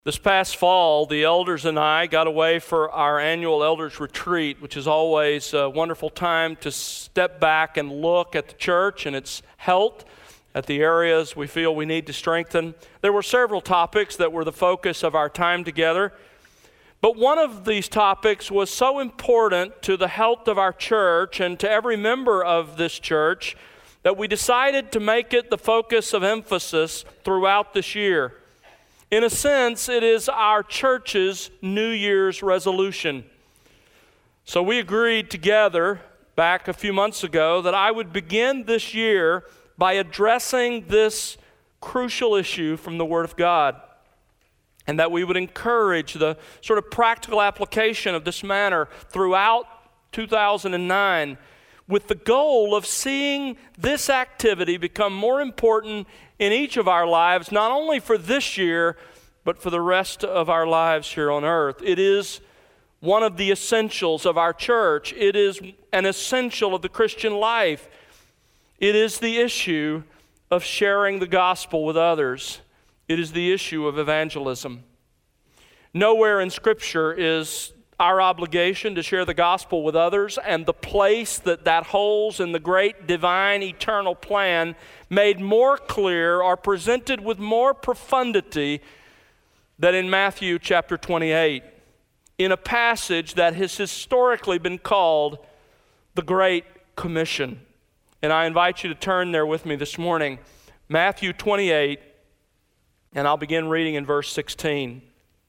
This past fall, the elders and I got away for our annual elders retreat, which is always a wonderful time to step back and look at the church and its health, at the areas we feel we need to strengthen. There were several topics that were the focus of our time together, but one of these topics was so important to the health of our church and to every member of this church that we decided to make it the focus of emphasis throughout this year. In a sense, it is our church's New Year's resolution. So we agreed together back a few months ago that I would begin this year by addressing this crucial issue from the Word of God, and that we would encourage the sort of practical application of this manner throughout 2009, with the goal of seeing this activity become more important in each of our lives, not only for this year, but for the rest of our lives here on earth. It is one of the essentials of our church. It is an essential of the Christian life. It is the issue of sharing the gospel with others. It is the issue of evangelism. Nowhere in Scripture is our obligation to share the gospel with others and the place that that holds in the great divine eternal plan made more clear or presented with more profundity than in Matthew chapter 28, in a passage that has historically been called the Great Commission. And I invite you to turn there with me this morning, Matthew 28, and I'll begin reading in verse 16.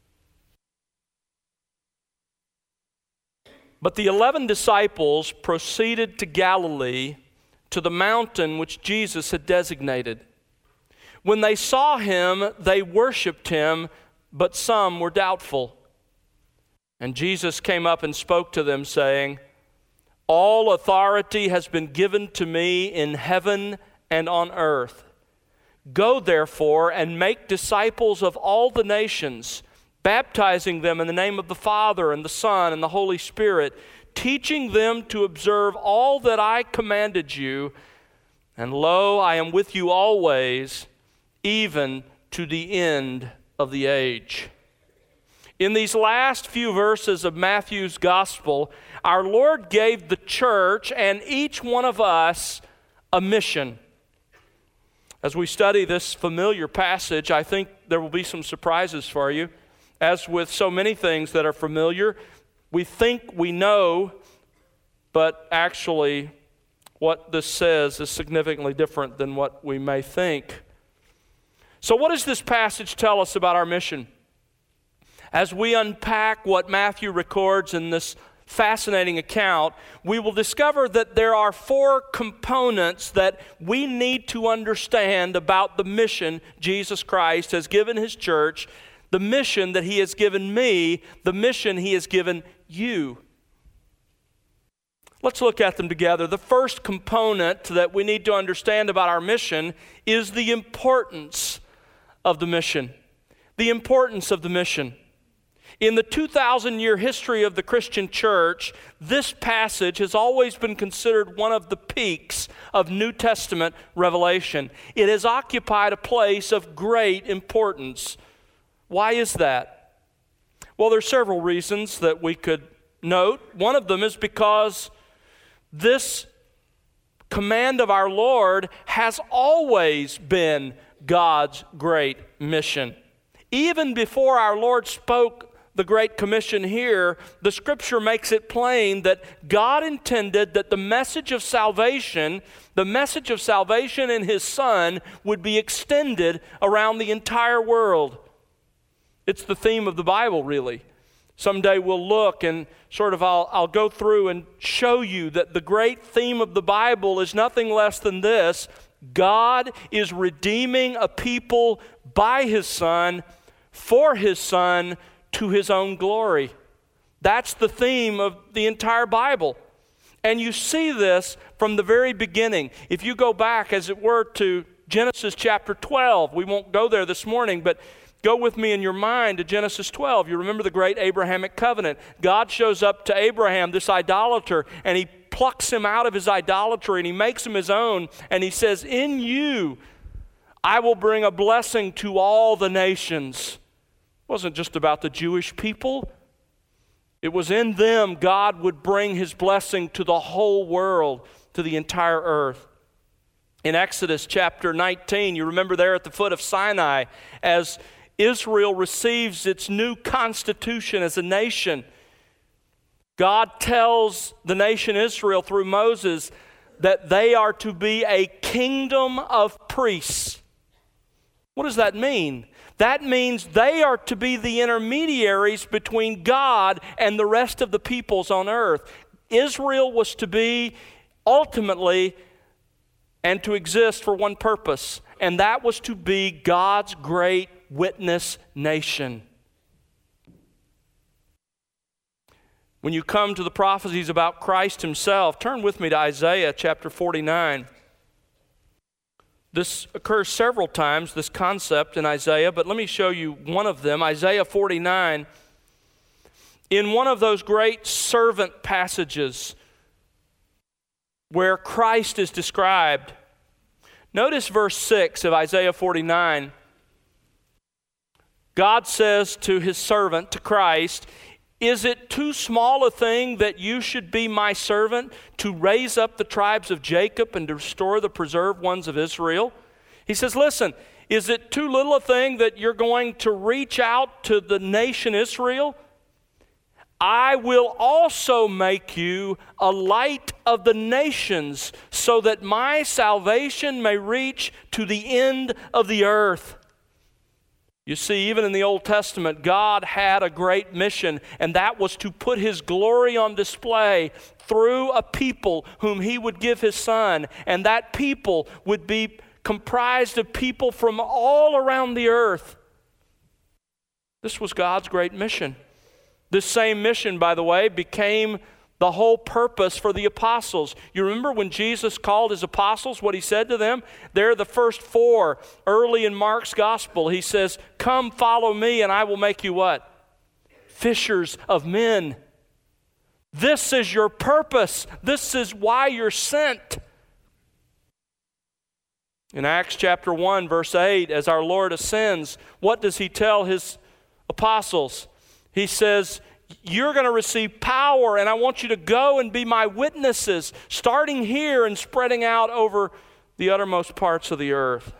But the 11 disciples proceeded to Galilee, to the mountain which Jesus had designated. When they saw him, they worshiped him, but some were doubtful. And Jesus came up and spoke to them, saying, "All authority has been given to me in heaven and on earth. Go therefore and make disciples of all the nations, baptizing them in the name of the Father and the Son and the Holy Spirit, teaching them to observe all that I commanded you. And lo, I am with you always, even to the end of the age." In these last few verses of Matthew's gospel, our Lord gave the church and each one of us a mission. As we study this familiar passage, I think there will be some surprises for you. As with so many things that are familiar, we think we know, but actually what this says is significantly different than what we may think. So what does this passage tell us about our mission? As we unpack what Matthew records in this fascinating account, we will discover that there are four components that we need to understand about the mission Jesus Christ has given his church, the mission that he has given me, the mission he has given you. Let's look at them together. The first component that we need to understand about our mission is the importance of the mission. The importance of the mission. In the 2,000-year history of the Christian church, this passage has always been considered one of the peaks of New Testament revelation. It has occupied a place of great importance. Why is that? Well, there are several reasons that we could note. One of them is because this command of our Lord has always been God's great mission. Even before our Lord spoke the Great Commission here, the Scripture makes it plain that God intended that the message of salvation in His Son would be extended around the entire world. It's the theme of the Bible, really. Someday we'll look and I'll go through and show you that the great theme of the Bible is nothing less than this: God is redeeming a people by His Son, for His Son, to His own glory. That's the theme of the entire Bible. And you see this from the very beginning. If you go back, as it were, to Genesis chapter 12, we won't go there this morning, but go with me in your mind to Genesis 12. You remember the great Abrahamic covenant. God shows up to Abraham, this idolater, and He plucks him out of his idolatry and He makes him His own. And He says, "In you I will bring a blessing to all the nations." It wasn't just about the Jewish people. It was in them God would bring his blessing to the whole world, to the entire earth. In Exodus chapter 19, you remember there at the foot of Sinai, as Israel receives its new constitution as a nation, God tells the nation Israel through Moses that they are to be a kingdom of priests. What does that mean? That means they are to be the intermediaries between God and the rest of the peoples on earth. Israel was to be ultimately and to exist for one purpose, and that was to be God's great witness nation. When you come to the prophecies about Christ himself, turn with me to Isaiah chapter 49. This occurs several times, this concept in Isaiah, but let me show you one of them. Isaiah 49, in one of those great servant passages where Christ is described. Notice verse 6 of Isaiah 49. God says to his servant, to Christ, "Is it too small a thing that you should be my servant, to raise up the tribes of Jacob and to restore the preserved ones of Israel?" He says, listen, is it too little a thing that you're going to reach out to the nation Israel? I will also make you a light of the nations, so that my salvation may reach to the end of the earth. You see, even in the Old Testament, God had a great mission, and that was to put his glory on display through a people whom he would give his Son, and that people would be comprised of people from all around the earth. This was God's great mission. This same mission, by the way, became the whole purpose for the apostles. You remember when Jesus called his apostles, what he said to them? They're the first four, early in Mark's gospel. He says, "Come, follow me, and I will make you" what? Fishers of men. This is your purpose. This is why you're sent. In Acts chapter 1, verse 8, as our Lord ascends, what does he tell his apostles? He says, "You're going to receive power, and I want you to go and be my witnesses, starting here and spreading out over the uttermost parts of the earth."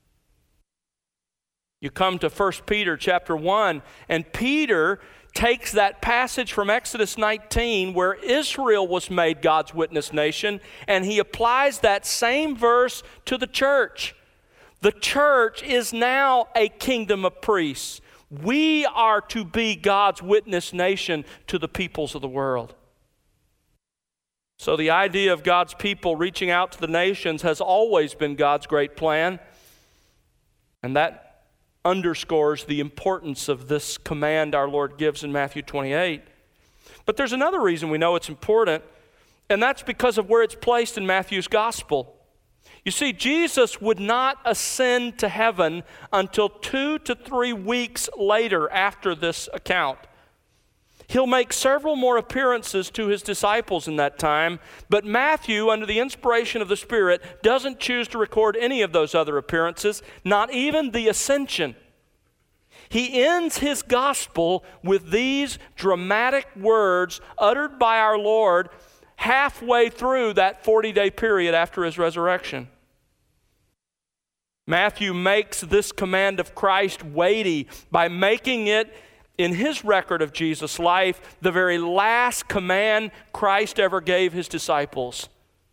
You come to 1 Peter chapter 1, and Peter takes that passage from Exodus 19 where Israel was made God's witness nation, and he applies that same verse to the church. The church is now a kingdom of priests. We are to be God's witness nation to the peoples of the world. So the idea of God's people reaching out to the nations has always been God's great plan. And that underscores the importance of this command our Lord gives in Matthew 28. But there's another reason we know it's important, and that's because of where it's placed in Matthew's gospel. You see, Jesus would not ascend to heaven until 2 to 3 weeks later after this account. He'll make several more appearances to his disciples in that time, but Matthew, under the inspiration of the Spirit, doesn't choose to record any of those other appearances, not even the ascension. He ends his gospel with these dramatic words uttered by our Lord halfway through that 40-day period after his resurrection. Matthew makes this command of Christ weighty by making it, in his record of Jesus' life, the very last command Christ ever gave his disciples.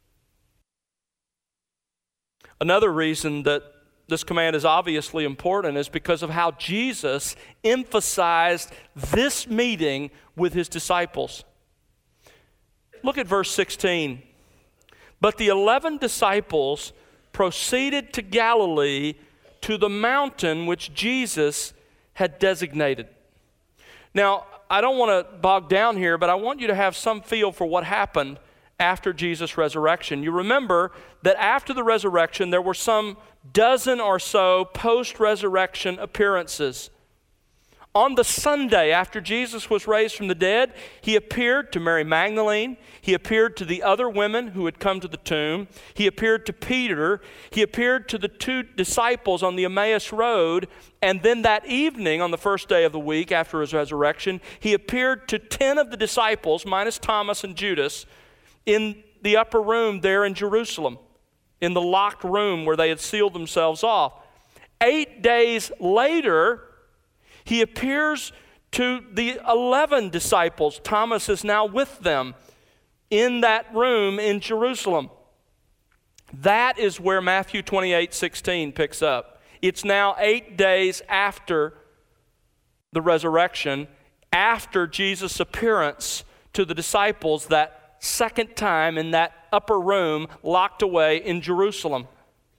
Another reason that this command is obviously important is because of how Jesus emphasized this meeting with his disciples. Look at verse 16. "But the 11 disciples proceeded to Galilee, to the mountain which Jesus had designated." Now, I don't want to bog down here, but I want you to have some feel for what happened after Jesus' resurrection. You remember that after the resurrection, there were some dozen or so post-resurrection appearances. On the Sunday after Jesus was raised from the dead, he appeared to Mary Magdalene. He appeared to the other women who had come to the tomb. He appeared to Peter. He appeared to the 2 disciples on the Emmaus Road. And then that evening, on the first day of the week after his resurrection, he appeared to 10 of the disciples, minus Thomas and Judas, in the upper room there in Jerusalem, in the locked room where they had sealed themselves off. 8 days later, he appears to the 11 disciples. Thomas is now with them in that room in Jerusalem. That is where Matthew 28:16 picks up. It's now 8 days after the resurrection, after Jesus' appearance to the disciples that second time in that upper room locked away in Jerusalem.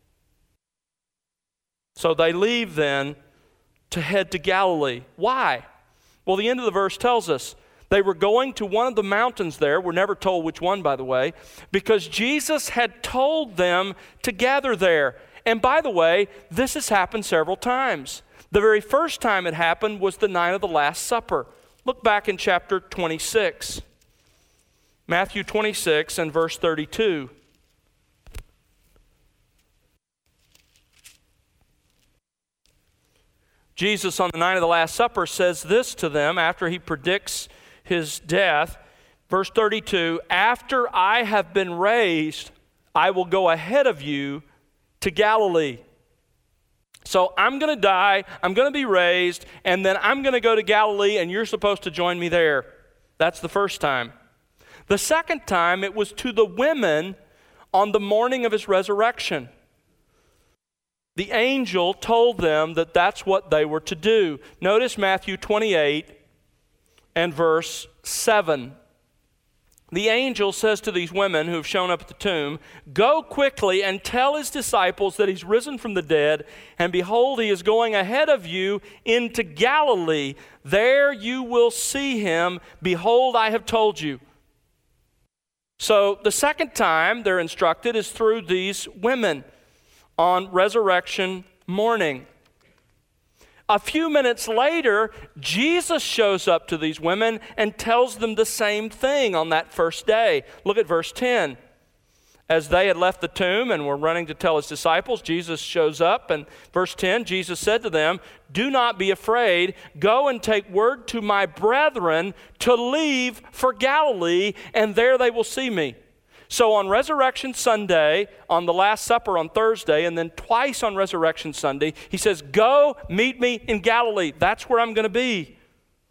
So they leave then to head to Galilee. Why? Well, the end of the verse tells us they were going to one of the mountains there. We're never told which one, by the way, because Jesus had told them to gather there. And by the way, this has happened several times. The very first time it happened was the night of the Last Supper. Look back in chapter 26. Matthew 26 and verse 32. Jesus on the night of the Last Supper says this to them after he predicts his death. Verse 32, "After I have been raised, I will go ahead of you to Galilee." So I'm going to die, I'm going to be raised, and then I'm going to go to Galilee, and you're supposed to join me there. That's the first time. The second time, it was to the women on the morning of his resurrection. The angel told them that that's what they were to do. Notice Matthew 28 and verse 7. The angel says to these women who have shown up at the tomb, "Go quickly and tell his disciples that he's risen from the dead, and behold, he is going ahead of you into Galilee. There you will see him. Behold, I have told you." So the second time they're instructed is through these women on resurrection morning. A few minutes later, Jesus shows up to these women and tells them the same thing on that first day. Look at verse 10. As they had left the tomb and were running to tell his disciples, Jesus shows up, and verse 10, Jesus said to them, "Do not be afraid. Go and take word to my brethren to leave for Galilee, and there they will see me." So on Resurrection Sunday, on the Last Supper on Thursday, and then twice on Resurrection Sunday, he says, "Go meet me in Galilee. That's where I'm going to be."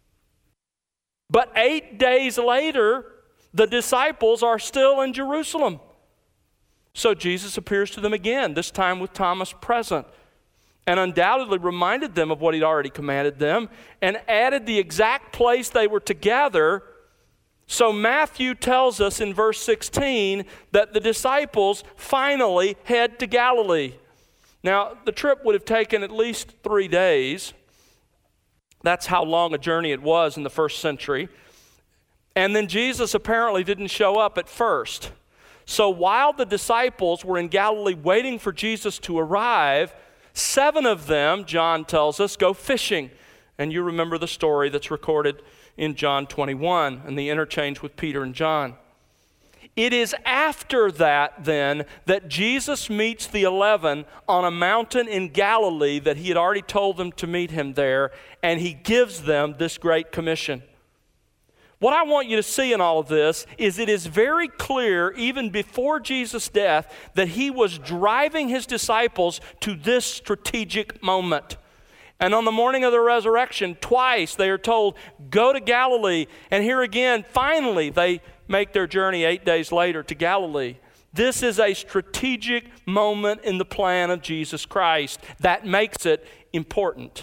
But 8 days later, the disciples are still in Jerusalem. So Jesus appears to them again, this time with Thomas present, and undoubtedly reminded them of what he'd already commanded them, and added the exact place they were to gather. So Matthew tells us in verse 16 that the disciples finally head to Galilee. Now, the trip would have taken at least 3 days. That's how long a journey it was in the first century. And then Jesus apparently didn't show up at first. So while the disciples were in Galilee waiting for Jesus to arrive, 7 of them, John tells us, go fishing. And you remember the story that's recorded in John 21 and the interchange with Peter and John. It is after that, then, that Jesus meets the 11 on a mountain in Galilee that he had already told them to meet him there, and he gives them this great commission. What I want you to see in all of this is it is very clear, even before Jesus' death, that he was driving his disciples to this strategic moment. And on the morning of the resurrection, twice they are told, "Go to Galilee." And here again, finally, they make their journey 8 days later to Galilee. This is a strategic moment in the plan of Jesus Christ that makes it important.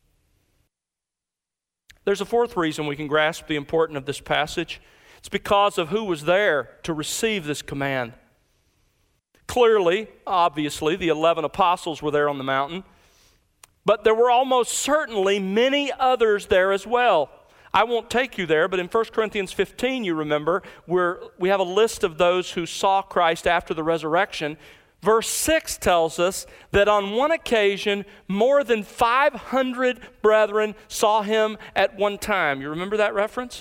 There's a fourth reason we can grasp the importance of this passage. It's because of who was there to receive this command. Clearly, obviously, the 11 apostles were there on the mountain. But there were almost certainly many others there as well. I won't take you there, but in 1 Corinthians 15, you remember, we have a list of those who saw Christ after the resurrection. Verse 6 tells us that on one occasion, more than 500 brethren saw him at one time. You remember that reference?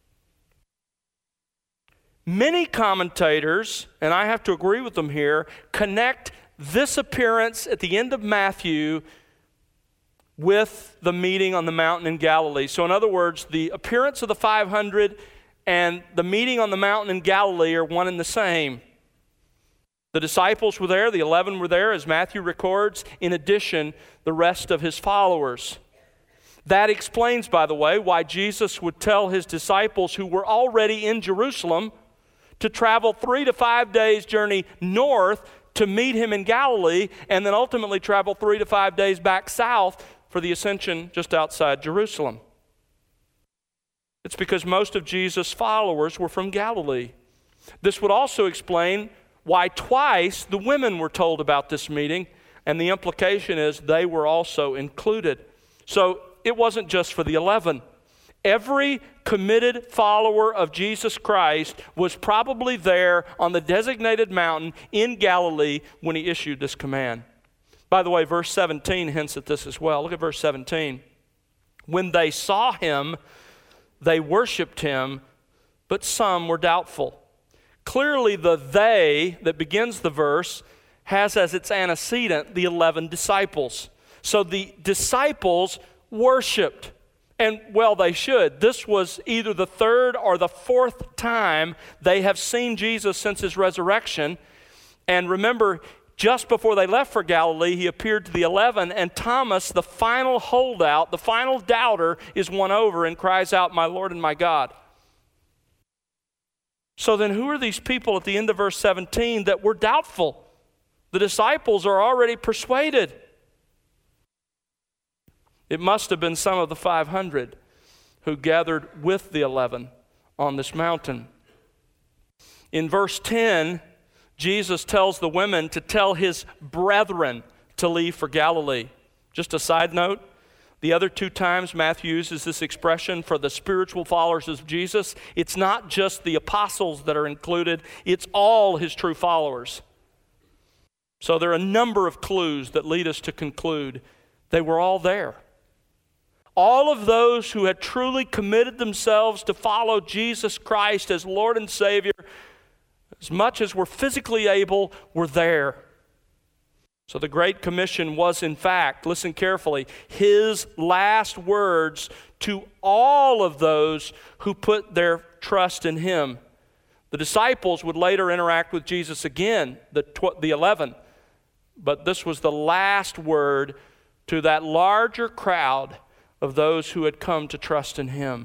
Many commentators, and I have to agree with them here, connect this appearance at the end of Matthew with the meeting on the mountain in Galilee. So in other words, the appearance of the 500 and the meeting on the mountain in Galilee are one and the same. The disciples were there, the 11 were there, as Matthew records, in addition, the rest of his followers. That explains, by the way, why Jesus would tell his disciples who were already in Jerusalem to travel 3 to 5 days' journey north to meet him in Galilee, and then ultimately travel 3 to 5 days back south for the ascension just outside Jerusalem. It's because most of Jesus' followers were from Galilee. This would also explain why twice the women were told about this meeting, and the implication is they were also included. So it wasn't just for the 11. Every committed follower of Jesus Christ was probably there on the designated mountain in Galilee when he issued this command. By the way, verse 17 hints at this as well. Look at verse 17. When they saw him, they worshiped him, but some were doubtful. Clearly, the they that begins the verse has as its antecedent the 11 disciples. So the disciples worshiped. And well, they should. This was either the third or the fourth time they have seen Jesus since his resurrection. And remember, just before they left for Galilee, he appeared to the 11, and Thomas, the final holdout, the final doubter, is won over and cries out, "My Lord and my God." So then who are these people at the end of verse 17 that were doubtful? The disciples are already persuaded. It must have been some of the 500 who gathered with the 11 on this mountain. In verse 10, Jesus tells the women to tell his brethren to leave for Galilee. Just a side note, the other 2 times Matthew uses this expression for the spiritual followers of Jesus, it's not just the apostles that are included, it's all his true followers. So there are a number of clues that lead us to conclude they were all there. All of those who had truly committed themselves to follow Jesus Christ as Lord and Savior, as much as were physically able, were there. So the Great Commission was, in fact, listen carefully, his last words to all of those who put their trust in him. The disciples would later interact with Jesus again, the 11, but this was the last word to that larger crowd of those who had come to trust in him.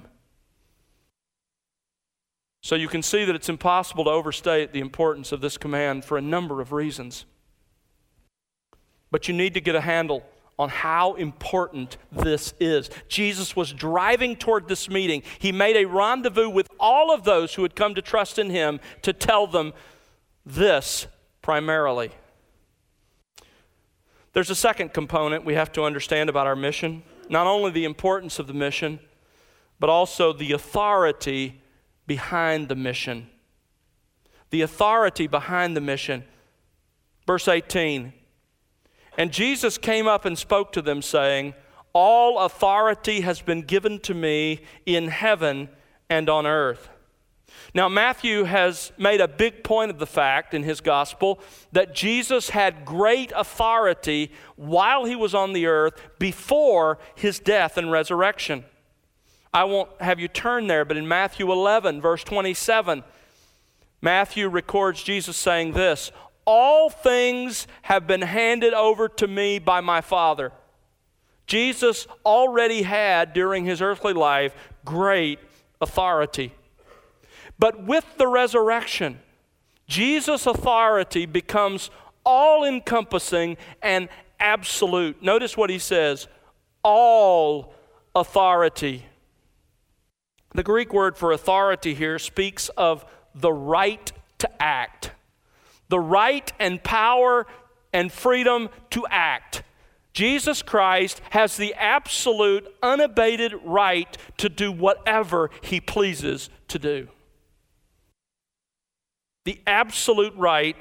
So you can see that it's impossible to overstate the importance of this command for a number of reasons. But you need to get a handle on how important this is. Jesus was driving toward this meeting. He made a rendezvous with all of those who had come to trust in him to tell them this primarily. There's a second component we have to understand about our mission. Not only the importance of the mission, but also the authority behind the mission. The authority behind the mission. Verse 18, and Jesus came up and spoke to them, saying, all authority has been given to me in heaven and on earth. Now, Matthew has made a big point of the fact in his gospel that Jesus had great authority while he was on the earth before his death and resurrection. I won't have you turn there, but in Matthew 11, verse 27, Matthew records Jesus saying this, all things have been handed over to me by my Father. Jesus already had, during his earthly life, great authority. But with the resurrection, Jesus' authority becomes all-encompassing and absolute. Notice what he says, all authority. The Greek word for authority here speaks of the right to act. The right and power and freedom to act. Jesus Christ has the absolute, unabated right to do whatever he pleases to do. The absolute right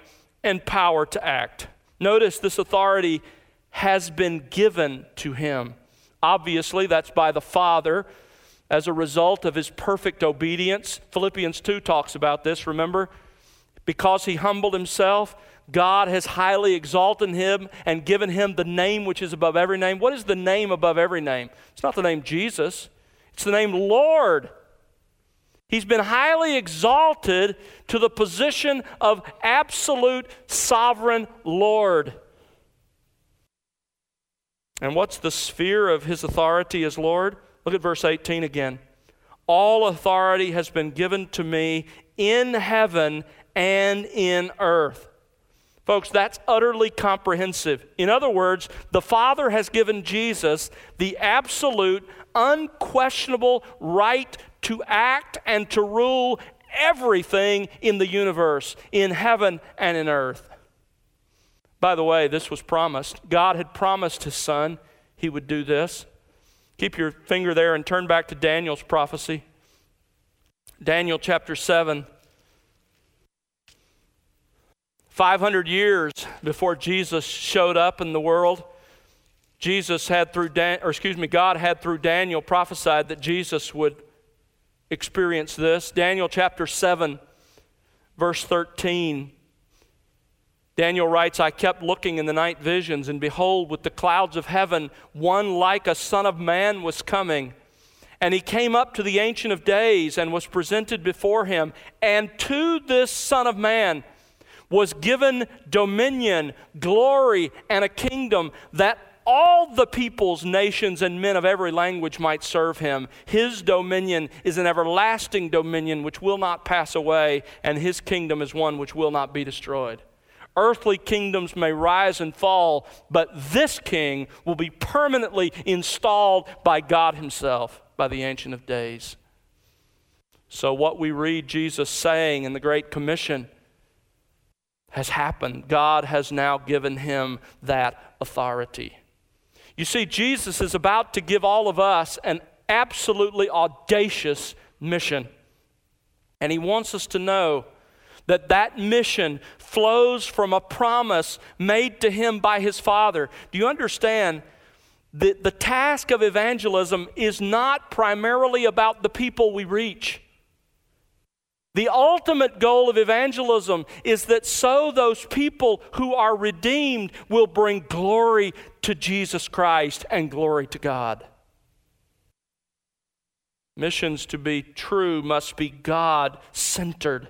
and power to act. Notice this authority has been given to him. Obviously, that's by the Father as a result of his perfect obedience. Philippians 2 talks about this, remember? Because he humbled himself, God has highly exalted him and given him the name which is above every name. What is the name above every name? It's not the name Jesus. It's the name Lord. He's been highly exalted to the position of absolute sovereign Lord. And what's the sphere of his authority as Lord? Look at verse 18 again. All authority has been given to me in heaven and in earth. Folks, that's utterly comprehensive. In other words, the Father has given Jesus the absolute, unquestionable right to act and to rule everything in the universe, in heaven and in earth. By the way, this was promised. God had promised his Son he would do this. Keep your finger there and turn back to Daniel's prophecy. Daniel chapter 7. 500 years before Jesus showed up in the world, God had through Daniel prophesied that Jesus would experience this. Daniel chapter 7, verse 13. Daniel writes, I kept looking in the night visions, and behold, with the clouds of heaven, one like a son of man was coming. And he came up to the Ancient of Days and was presented before him. And to this Son of Man was given dominion, glory, and a kingdom that all the peoples, nations, and men of every language might serve him. His dominion is an everlasting dominion which will not pass away, and his kingdom is one which will not be destroyed. Earthly kingdoms may rise and fall, but this king will be permanently installed by God himself, by the Ancient of Days. So what we read Jesus saying in the Great Commission has happened. God has now given him that authority. You see, Jesus is about to give all of us an absolutely audacious mission. And he wants us to know that that mission flows from a promise made to him by his Father. Do you understand that the task of evangelism is not primarily about the people we reach? The ultimate goal of evangelism is that so those people who are redeemed will bring glory to Jesus Christ and glory to God. Missions to be true must be God-centered.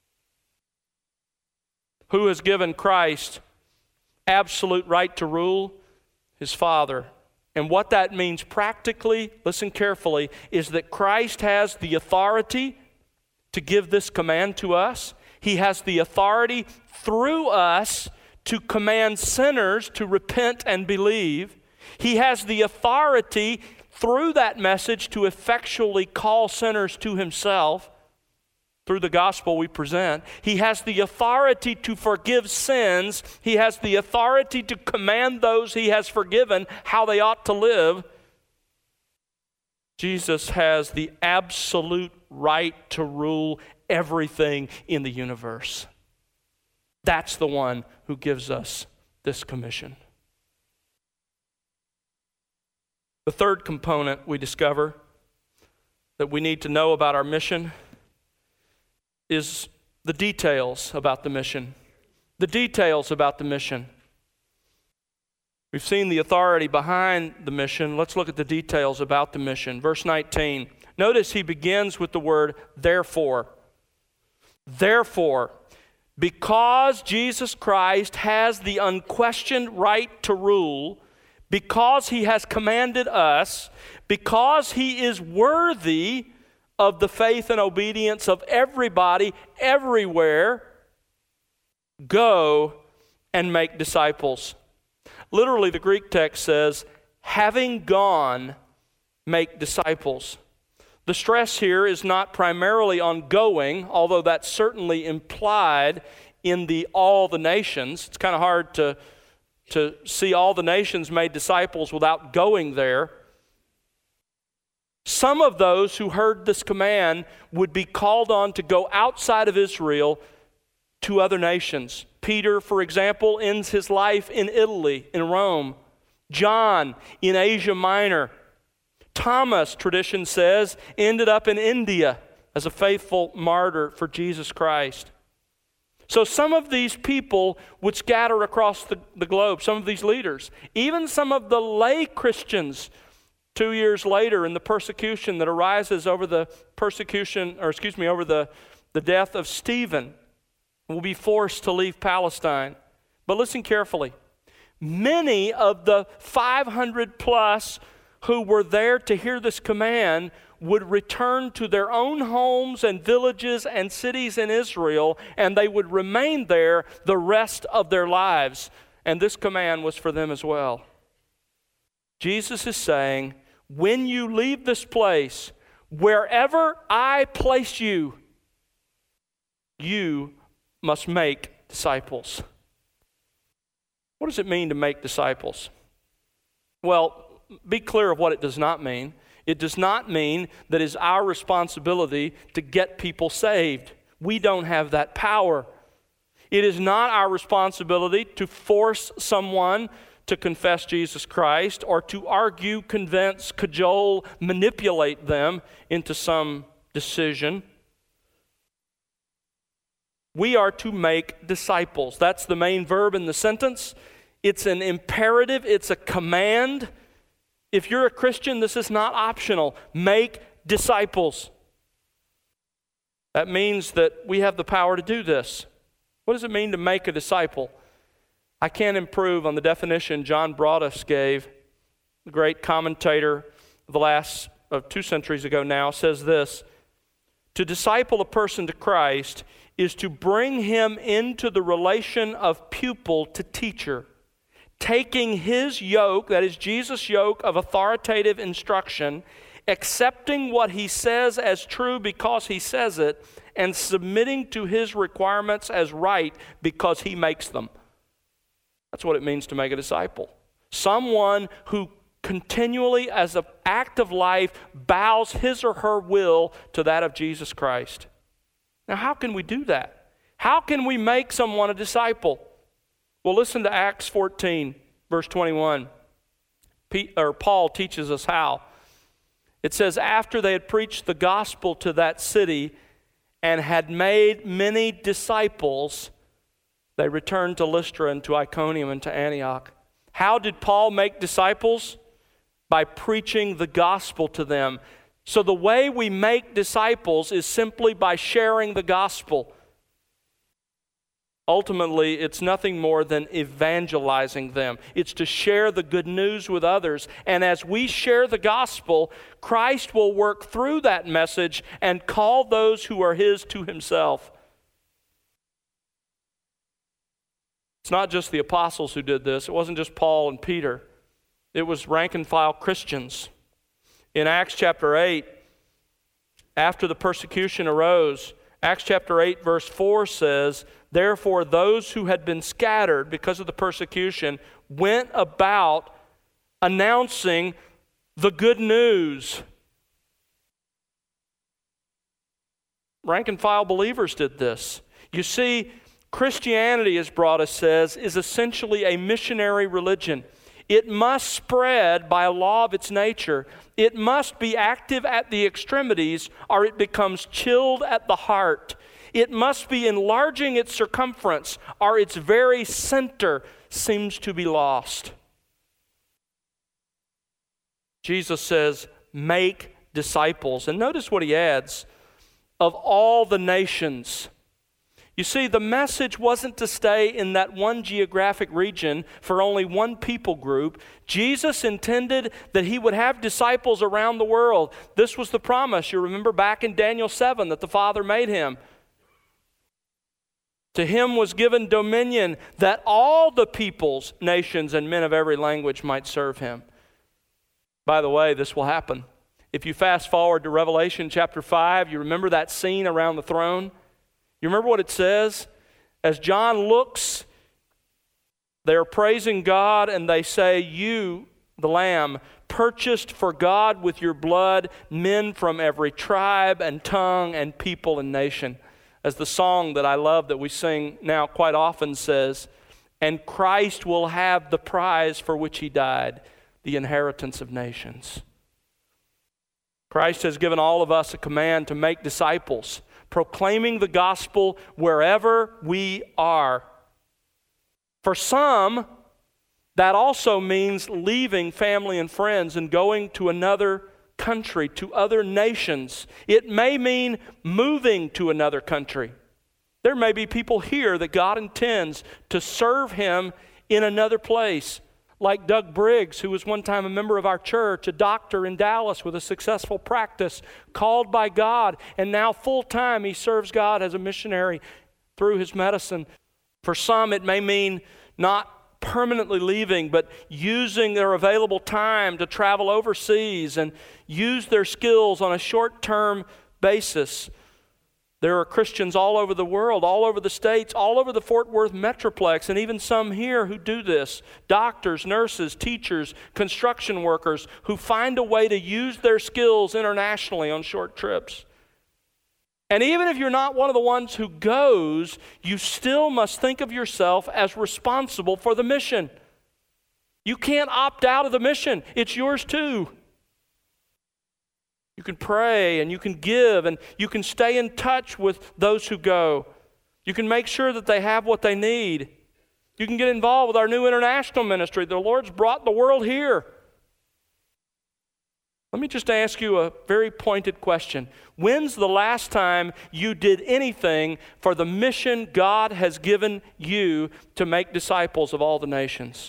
Who has given Christ absolute right to rule? His Father. And what that means practically, listen carefully, is that Christ has the authority to give this command to us. He has the authority through us to command sinners to repent and believe. He has the authority through that message to effectually call sinners to himself through the gospel we present. He has the authority to forgive sins. He has the authority to command those he has forgiven how they ought to live. Jesus has the absolute right to rule everything in the universe. That's the one who gives us this commission. The third component we discover that we need to know about our mission is the details about the mission. The details about the mission. We've seen the authority behind the mission. Let's look at the details about the mission. Verse 19. Notice he begins with the word therefore. Therefore, because Jesus Christ has the unquestioned right to rule, because he has commanded us, because he is worthy of the faith and obedience of everybody, everywhere, go and make disciples. Literally, the Greek text says, having gone, make disciples. The stress here is not primarily on going, although that's certainly implied in the all the nations. It's kind of hard to see all the nations made disciples without going there. Some of those who heard this command would be called on to go outside of Israel to other nations. Peter, for example, ends his life in Italy, in Rome. John in Asia Minor. Thomas, tradition says, ended up in India as a faithful martyr for Jesus Christ. So some of these people would scatter across the globe, some of these leaders. Even some of the lay Christians 2 years later in the persecution that arises over the death of Stephen will be forced to leave Palestine. But listen carefully. Many of the 500 plus who were there to hear this command would return to their own homes and villages and cities in Israel, and they would remain there the rest of their lives. And this command was for them as well. Jesus is saying, when you leave this place, wherever I place you, you must make disciples. What does it mean to make disciples? Well, be clear of what it does not mean. It does not mean that it's our responsibility to get people saved. We don't have that power. It is not our responsibility to force someone to confess Jesus Christ or to argue, convince, cajole, manipulate them into some decision. We are to make disciples. That's the main verb in the sentence. It's an imperative, it's a command. If you're a Christian, this is not optional. Make disciples. That means that we have the power to do this. What does it mean to make a disciple? I can't improve on the definition John Broadus gave. The great commentator of 2 centuries ago now says this: to disciple a person to Christ is to bring him into the relation of pupil to teacher, taking his yoke, that is Jesus' yoke of authoritative instruction, accepting what he says as true because he says it, and submitting to his requirements as right because he makes them. That's what it means to make a disciple. Someone who continually, as an act of life, bows his or her will to that of Jesus Christ. Now, how can we do that? How can we make someone a disciple? Well, listen to Acts 14, verse 21. Paul teaches us how. It says, after they had preached the gospel to that city and had made many disciples, they returned to Lystra and to Iconium and to Antioch. How did Paul make disciples? By preaching the gospel to them. So the way we make disciples is simply by sharing the gospel. Ultimately, it's nothing more than evangelizing them. It's to share the good news with others. And as we share the gospel, Christ will work through that message and call those who are his to himself. It's not just the apostles who did this. It wasn't just Paul and Peter. It was rank and file Christians. In Acts chapter 8, after the persecution arose, Acts chapter 8 verse 4 says, therefore those who had been scattered because of the persecution went about announcing the good news. Rank and file believers did this. You see, Christianity, as Broadus says, is essentially a missionary religion. It must spread by a law of its nature. It must be active at the extremities, or it becomes chilled at the heart. It must be enlarging its circumference, or its very center seems to be lost. Jesus says, make disciples. And notice what he adds, of all the nations. You see, the message wasn't to stay in that one geographic region for only one people group. Jesus intended that he would have disciples around the world. This was the promise, you remember back in Daniel 7, that the Father made him. To him was given dominion that all the peoples, nations, and men of every language might serve him. By the way, this will happen. If you fast forward to Revelation chapter 5, you remember that scene around the throne? You remember what it says? As John looks, they are praising God and they say, you, the Lamb, purchased for God with your blood men from every tribe and tongue and people and nation. As the song that I love that we sing now quite often says, and Christ will have the prize for which he died, the inheritance of nations. Christ has given all of us a command to make disciples, proclaiming the gospel wherever we are. For some, that also means leaving family and friends and going to another country, to other nations. It may mean moving to another country. There may be people here that God intends to serve him in another place, like Doug Briggs, who was one time a member of our church, a doctor in Dallas with a successful practice, called by God, and now full-time he serves God as a missionary through his medicine. For some, it may mean not permanently leaving, but using their available time to travel overseas and use their skills on a short-term basis. There are Christians all over the world, all over the states, all over the Fort Worth Metroplex, and even some here who do this. Doctors, nurses, teachers, construction workers who find a way to use their skills internationally on short trips. And even if you're not one of the ones who goes, you still must think of yourself as responsible for the mission. You can't opt out of the mission. It's yours too. You can pray and you can give and you can stay in touch with those who go. You can make sure that they have what they need. You can get involved with our new international ministry. The Lord's brought the world here. Let me just ask you a very pointed question. When's the last time you did anything for the mission God has given you to make disciples of all the nations?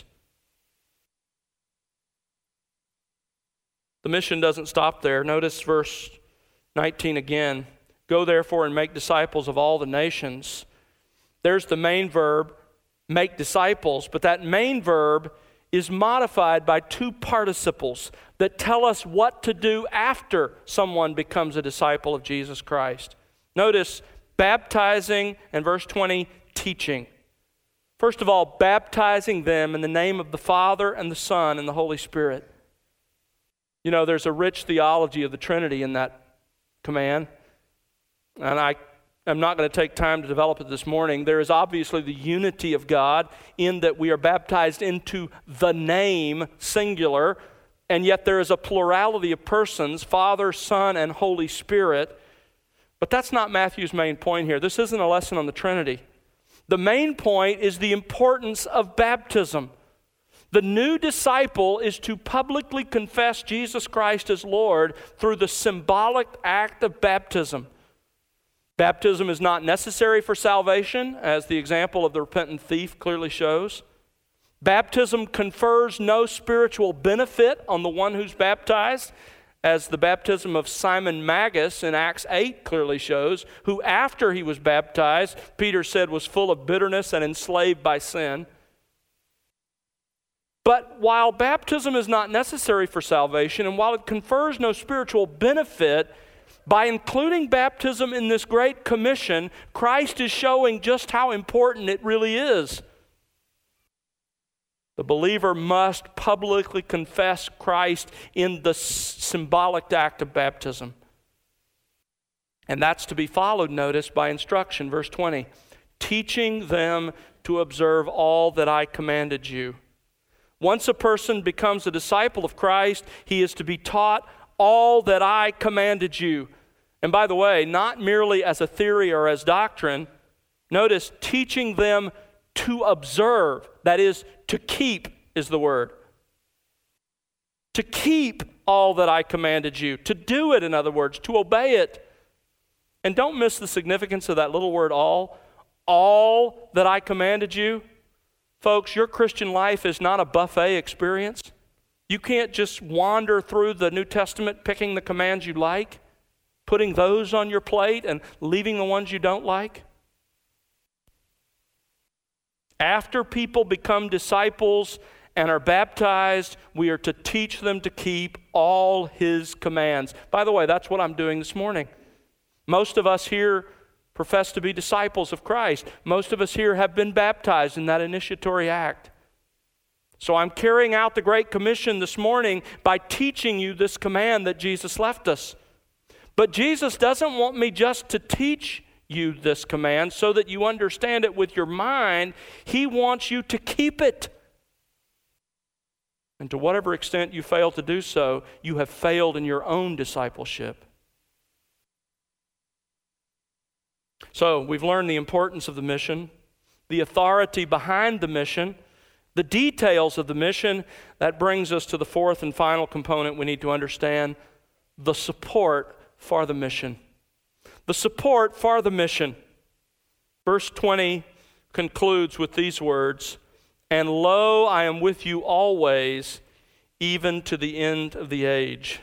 The mission doesn't stop there. Notice verse 19 again. Go therefore and make disciples of all the nations. There's the main verb, make disciples, but that main verb is modified by two participles that tell us what to do after someone becomes a disciple of Jesus Christ. Notice baptizing and verse 20, teaching. First of all, baptizing them in the name of the Father and the Son and the Holy Spirit. You know, there's a rich theology of the Trinity in that command, and I'm not going to take time to develop it this morning. There is obviously the unity of God in that we are baptized into the name, singular, and yet there is a plurality of persons, Father, Son, and Holy Spirit. But that's not Matthew's main point here. This isn't a lesson on the Trinity. The main point is the importance of baptism. The new disciple is to publicly confess Jesus Christ as Lord through the symbolic act of baptism. Baptism is not necessary for salvation, as the example of the repentant thief clearly shows. Baptism confers no spiritual benefit on the one who's baptized, as the baptism of Simon Magus in Acts 8 clearly shows, who after he was baptized, Peter said was full of bitterness and enslaved by sin. But while baptism is not necessary for salvation, and while it confers no spiritual benefit, by including baptism in this great commission, Christ is showing just how important it really is. The believer must publicly confess Christ in the symbolic act of baptism. And that's to be followed, notice, by instruction, verse 20, teaching them to observe all that I commanded you. Once a person becomes a disciple of Christ, he is to be taught all that I commanded you. And by the way, not merely as a theory or as doctrine. Notice, teaching them to observe, that is, to keep is the word. To keep all that I commanded you. To do it, in other words, to obey it. And don't miss the significance of that little word all. All that I commanded you. Folks, your Christian life is not a buffet experience. You can't just wander through the New Testament picking the commands you like, putting those on your plate and leaving the ones you don't like. After people become disciples and are baptized, we are to teach them to keep all His commands. By the way, that's what I'm doing this morning. Most of us here profess to be disciples of Christ. Most of us here have been baptized in that initiatory act. So I'm carrying out the Great Commission this morning by teaching you this command that Jesus left us. But Jesus doesn't want me just to teach you this command so that you understand it with your mind. He wants you to keep it. And to whatever extent you fail to do so, you have failed in your own discipleship. So we've learned the importance of the mission, the authority behind the mission, the details of the mission. That brings us to the fourth and final component we need to understand, the support for the mission. The support for the mission. Verse 20 concludes with these words, "And lo, I am with you always, even to the end of the age."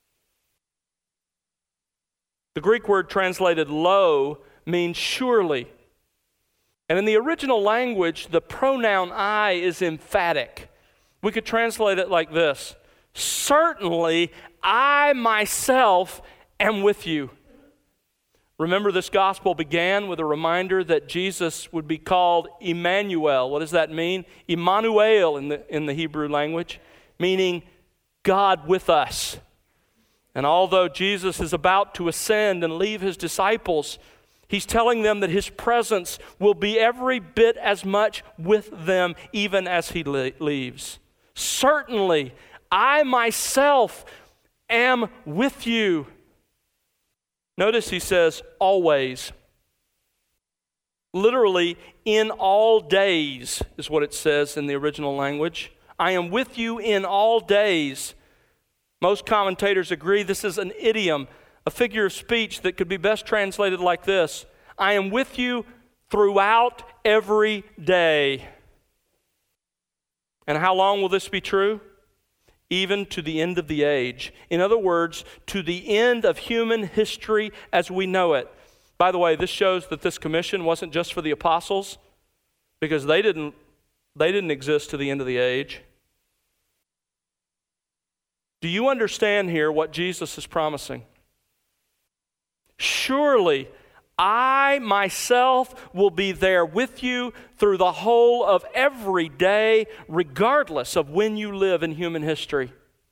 The Greek word translated lo means surely. And in the original language, the pronoun I is emphatic. We could translate it like this: certainly I myself am with you. Remember, this gospel began with a reminder that Jesus would be called Emmanuel. What does that mean? Emmanuel in the Hebrew language, meaning God with us. And although Jesus is about to ascend and leave his disciples, he's telling them that his presence will be every bit as much with them even as he leaves. Certainly, I myself am with you. Notice he says, always. Literally, in all days is what it says in the original language. I am with you in all days. Most commentators agree this is an idiom, a figure of speech that could be best translated like this: I am with you throughout every day. And how long will this be true? Even to the end of the age. In other words, to the end of human history as we know it. By the way, this shows that this commission wasn't just for the apostles, because they didn't exist to the end of the age. Do you understand here what Jesus is promising? Surely I myself will be there with you through the whole of every day, regardless of when you live in human history.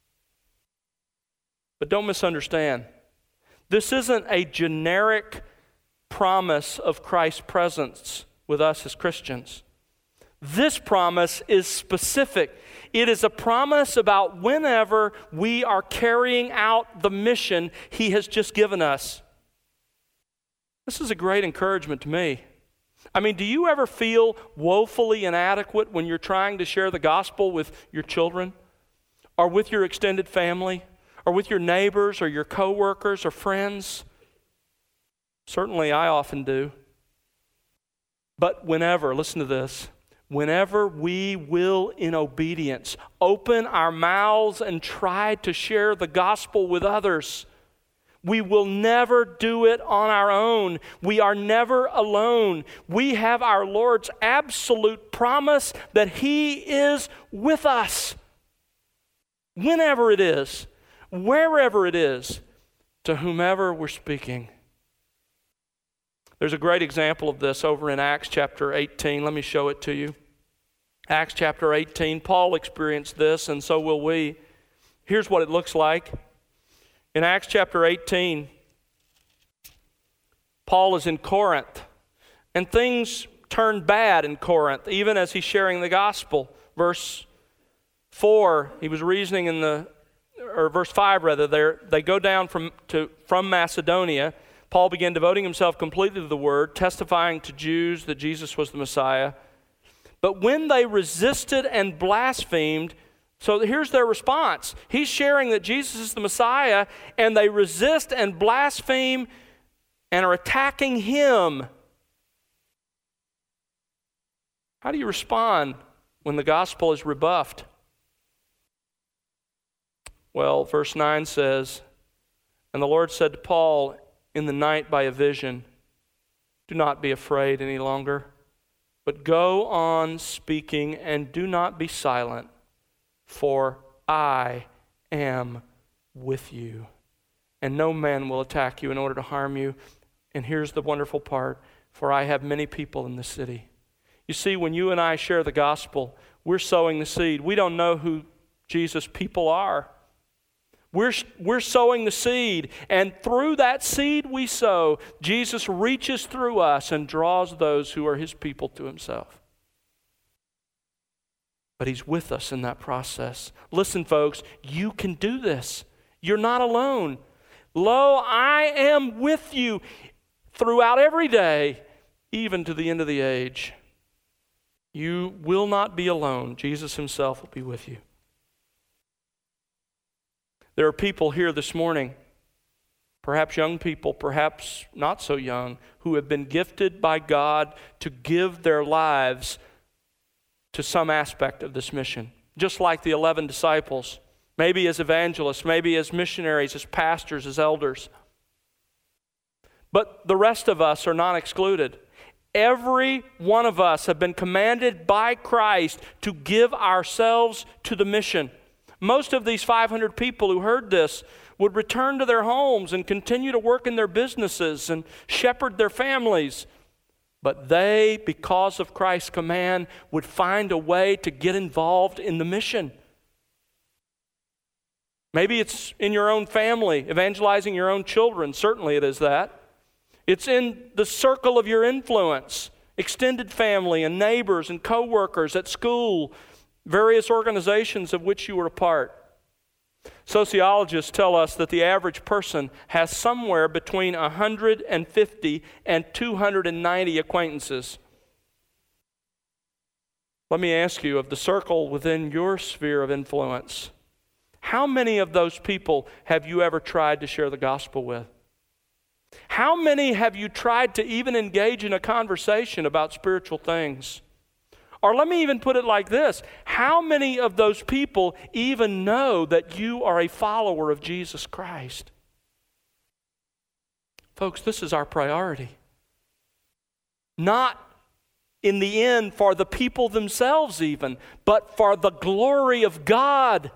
But don't misunderstand. This isn't a generic promise of Christ's presence with us as Christians. This promise is specific. It is a promise about whenever we are carrying out the mission he has just given us. This is a great encouragement to me. I mean, do you ever feel woefully inadequate when you're trying to share the gospel with your children, or with your extended family, or with your neighbors, or your coworkers, or friends? Certainly I often do. But whenever, listen to this, whenever we will, in obedience, open our mouths and try to share the gospel with others, we will never do it on our own. We are never alone. We have our Lord's absolute promise that he is with us. Whenever it is, wherever it is, to whomever we're speaking. There's a great example of this over in Acts chapter 18. Let me show it to you. Acts chapter 18, Paul experienced this, and so will we. Here's what it looks like. In Acts chapter 18, Paul is in Corinth, and things turn bad in Corinth, even as he's sharing the gospel. Verse 4, he was reasoning verse 5 rather, they go down from Macedonia. Paul began devoting himself completely to the word, testifying to Jews that Jesus was the Messiah. But when they resisted and blasphemed, so here's their response. He's sharing that Jesus is the Messiah, and they resist and blaspheme and are attacking him. How do you respond when the gospel is rebuffed? Well, verse 9 says, "And the Lord said to Paul in the night by a vision, 'Do not be afraid any longer, but go on speaking and do not be silent. For I am with you, and no man will attack you in order to harm you.' And here's the wonderful part, 'For I have many people in the city.'" You see, when you and I share the gospel, we're sowing the seed. We don't know who Jesus' people are. We're sowing the seed, and through that seed we sow, Jesus reaches through us and draws those who are His people to Himself. But He's with us in that process. Listen, folks, you can do this. You're not alone. Lo, I am with you throughout every day, even to the end of the age. You will not be alone. Jesus Himself will be with you. There are people here this morning, perhaps young people, perhaps not so young, who have been gifted by God to give their lives to some aspect of this mission. Just like the 11 disciples, maybe as evangelists, maybe as missionaries, as pastors, as elders. But the rest of us are not excluded. Every one of us have been commanded by Christ to give ourselves to the mission. Most of these 500 people who heard this would return to their homes and continue to work in their businesses and shepherd their families. But they, because of Christ's command, would find a way to get involved in the mission. Maybe it's in your own family, evangelizing your own children. Certainly it is that. It's in the circle of your influence, extended family and neighbors and co-workers at school, various organizations of which you are a part. Sociologists tell us that the average person has somewhere between 150 and 290 acquaintances. Let me ask you, of the circle within your sphere of influence, how many of those people have you ever tried to share the gospel with? How many have you tried to even engage in a conversation about spiritual things? Or let me even put it like this. How many of those people even know that you are a follower of Jesus Christ? Folks, this is our priority. Not in the end for the people themselves even, but for the glory of God.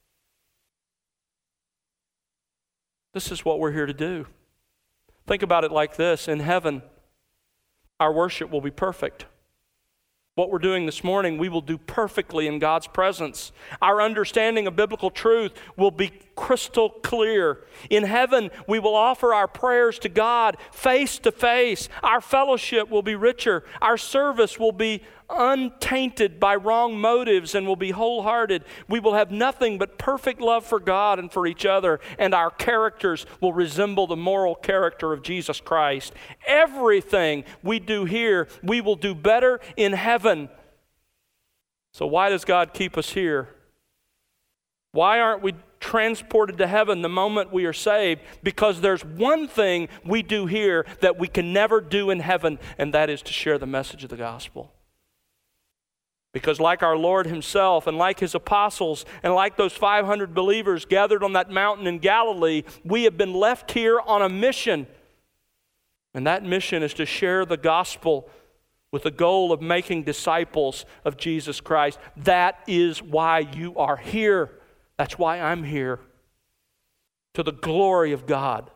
This is what we're here to do. Think about it like this. In heaven, our worship will be perfect. What we're doing this morning, we will do perfectly in God's presence. Our understanding of biblical truth will be crystal clear. In heaven, we will offer our prayers to God face to face. Our fellowship will be richer. Our service will be untainted by wrong motives and will be wholehearted. We will have nothing but perfect love for God and for each other, and our characters will resemble the moral character of Jesus Christ. Everything we do here, we will do better in heaven. So why does God keep us here? Why aren't we transported to heaven the moment we are saved? Because there's one thing we do here that we can never do in heaven, and that is to share the message of the gospel. Because like our Lord Himself and like His apostles and like those 500 believers gathered on that mountain in Galilee, we have been left here on a mission. And that mission is to share the gospel with the goal of making disciples of Jesus Christ. That is why you are here. That's why I'm here. To the glory of God.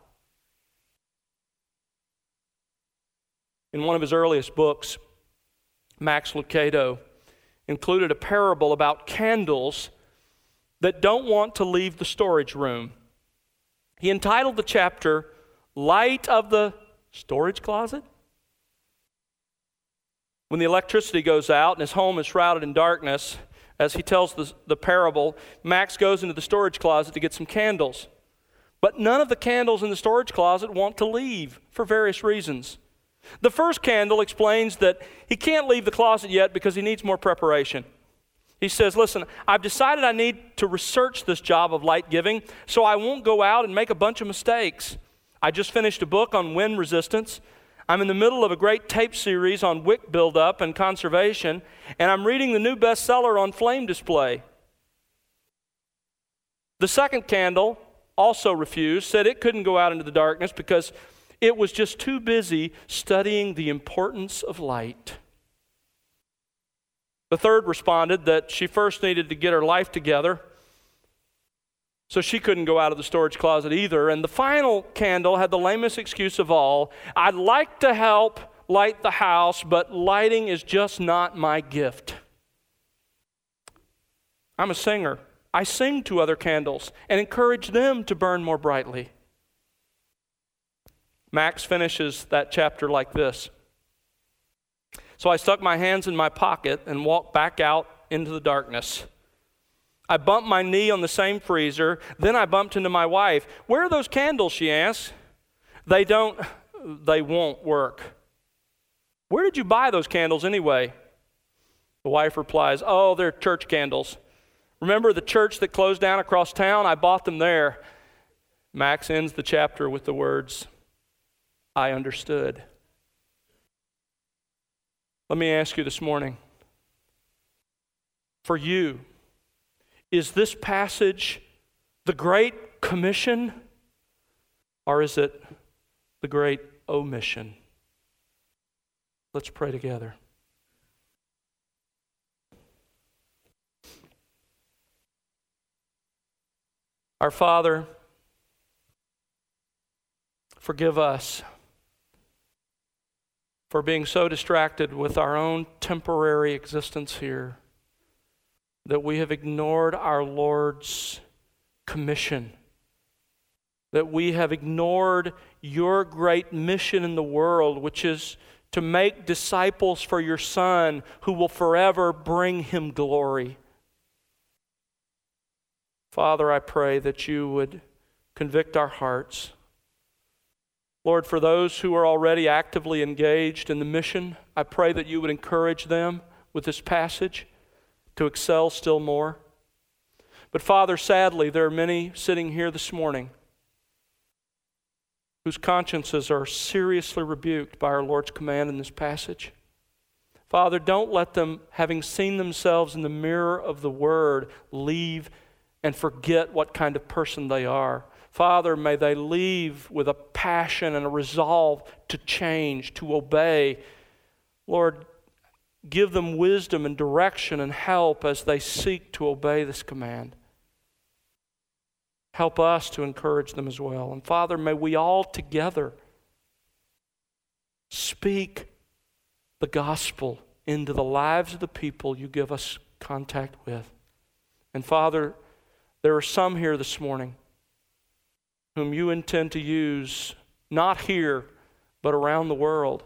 In one of his earliest books, Max Lucado included a parable about candles that don't want to leave the storage room. He entitled the chapter, Light of the Storage Closet? When the electricity goes out and his home is shrouded in darkness, as he tells the parable, Max goes into the storage closet to get some candles. But none of the candles in the storage closet want to leave for various reasons. The first candle explains that he can't leave the closet yet because he needs more preparation. He says, listen, I've decided I need to research this job of light giving, so I won't go out and make a bunch of mistakes. I just finished a book on wind resistance. I'm in the middle of a great tape series on wick buildup and conservation, and I'm reading the new bestseller on flame display. The second candle also refused, said it couldn't go out into the darkness because it was just too busy studying the importance of light. The third responded that she first needed to get her life together, so she couldn't go out of the storage closet either. And the final candle had the lamest excuse of all. I'd like to help light the house, but lighting is just not my gift. I'm a singer. I sing to other candles and encourage them to burn more brightly. Max finishes that chapter like this. So I stuck my hands in my pocket and walked back out into the darkness. I bumped my knee on the same freezer. Then I bumped into my wife. Where are those candles, she asked. They won't work. Where did you buy those candles anyway? The wife replies, oh, they're church candles. Remember the church that closed down across town? I bought them there. Max ends the chapter with the words, I understood. Let me ask you this morning, for you, is this passage the Great Commission, or is it the Great Omission? Let's pray together. Our Father, forgive us for being so distracted with our own temporary existence here that we have ignored our Lord's commission, that we have ignored your great mission in the world, which is to make disciples for your Son who will forever bring him glory. Father, I pray that you would convict our hearts. Lord, for those who are already actively engaged in the mission, I pray that you would encourage them with this passage to excel still more. But Father, sadly, there are many sitting here this morning whose consciences are seriously rebuked by our Lord's command in this passage. Father, don't let them, having seen themselves in the mirror of the Word, leave and forget what kind of person they are. Father, may they leave with a passion and a resolve to change, to obey. Lord, give them wisdom and direction and help as they seek to obey this command. Help us to encourage them as well. And Father, may we all together speak the gospel into the lives of the people you give us contact with. And Father, there are some here this morning whom you intend to use, not here, but around the world.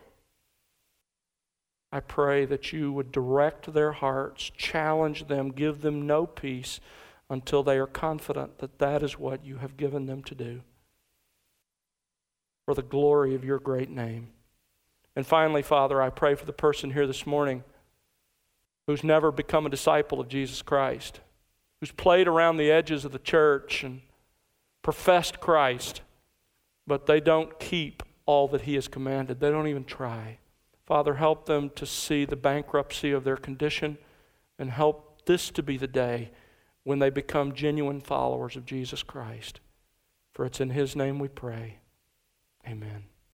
I pray that you would direct their hearts, challenge them, give them no peace until they are confident that that is what you have given them to do, for the glory of your great name. And finally, Father, I pray for the person here this morning who's never become a disciple of Jesus Christ, who's played around the edges of the church and professed Christ, but they don't keep all that he has commanded. They don't even try. Father, help them to see the bankruptcy of their condition and help this to be the day when they become genuine followers of Jesus Christ. For it's in his name we pray. Amen.